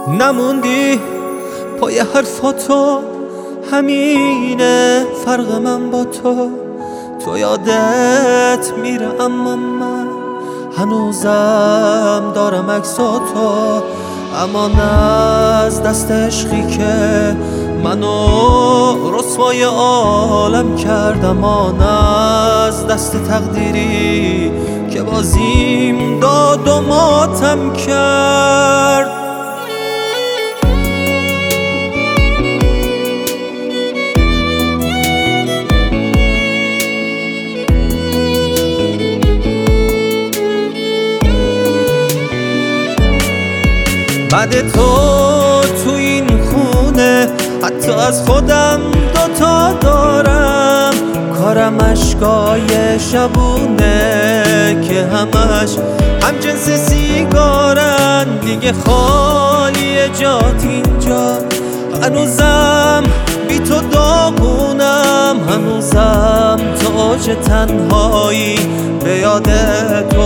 نموندی پای حرفاتو، همینه فرق من با تو یادت میره اما من هنوزم دارم عکساتو، اما نه از دست عشقی که منو رسوای عالم کرد، اما نه از دست تقدیری که بازیم داد و ماتم کرد. بعد تو این خونه حتی از خودم دوتا دارم، کارم اشکای شبونه که همش هم جنس سیگارن، دیگه خالی جات اینجا، هنوزم بی تو داغونم، هنوزم تو اوج تنهایی به یاد تو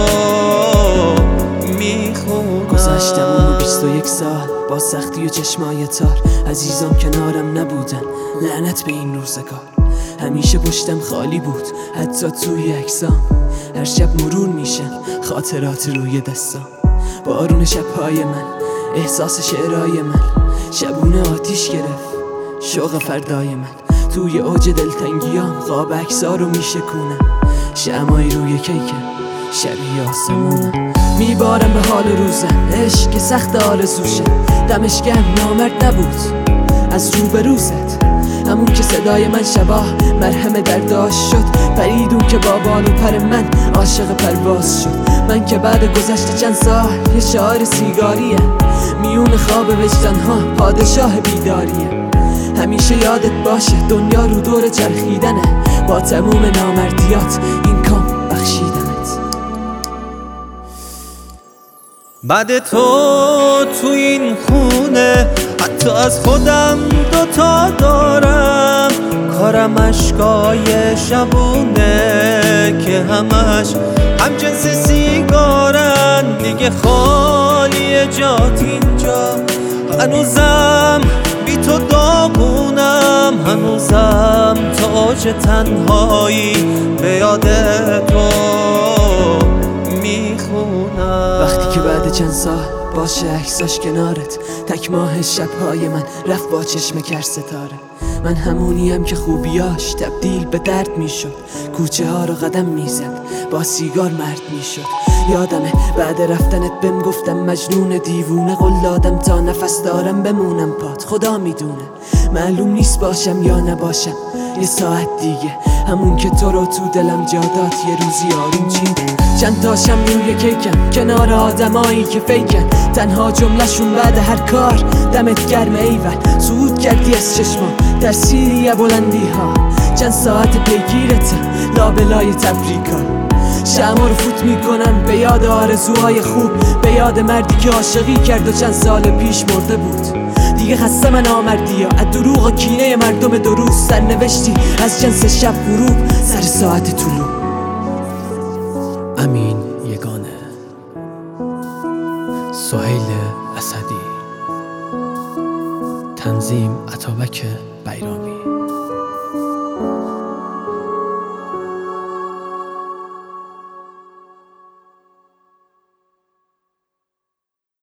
میخونم. گذشتم اونو 21 سال با سختی و چشمای تار، عزیزام کنارم نبودن، لعنت به این روزگار. همیشه پشتم خالی بود حتی توی عکسام، هر شب مرور میشن خاطرات روی دستام. بارون شبهای من، احساس شعرهای من، شبونه آتیش گرفت شوق فردای من. توی اوج دلتنگیام خواب عکسا رو میشکونم، شمعای روی کیکم شبیه آسمونم. میبارم به حال روزم، عشق که سخت آرزوشه، دمش گرم نامرد نبود از روبروست، همون که صدای من شباه مرهم درداش شد، پریدون که با بال و پر من عاشق پرواز شد. من که بعد گذشت چند سال یه شعار سیگاریه، میون خواب وجدانها پادشاه بیداریه. همیشه یادت باشه دنیا رو دور چرخیدنه، با تموم نامردیات این کام بخشیدنت. بعد تو این خونه حتی از خودم دوتا دارم، کارم اشکای شبونه که همش هم جنس سیگارن، دیگه خالی جات اینجا، هنوزم بی تو داغونم، هنوزم تو اوج تنهایی به یاد تو میخونم. وقتی که بعد چند سال باشه عکساش کنارت، تک ماه شبهای من رفت با چشم کر ستاره. من همونیم که خوبیاش تبدیل به درد میشد، کوچه ها رو قدم میزد با سیگار مرد میشد. یادمه بعد رفتنت بهم گفتم مجنون دیوونه، قول دادم تا نفس دارم بمونم پات، خدا میدونه معلوم نیست باشم یا نباشم یه ساعت دیگه، همون که تو رو تو دلم جا داد یه روزی آروم چیده. چند تاشم روی کیکم کنار آدمایی که فیکن، تنها جملهشون بعد هر کار دمت گرم ایول. صعود کردی از چشمام در سیری بلندی ها، چند ساعت پیگیرتم لابلای تبریکا. شمع رو فوت میکنم به یاد آرزوهای خوب، به یاد مردی که عاشقی کرد و چند سال پیش مرده بود. دیگه خسته من آمردی ها از دروغ و کینه مردم دو روز، سرنوشتی از جنس شب غروب سر ساعت طلوع. امین یگانه، سهیل اسدی، تنظیم عطابک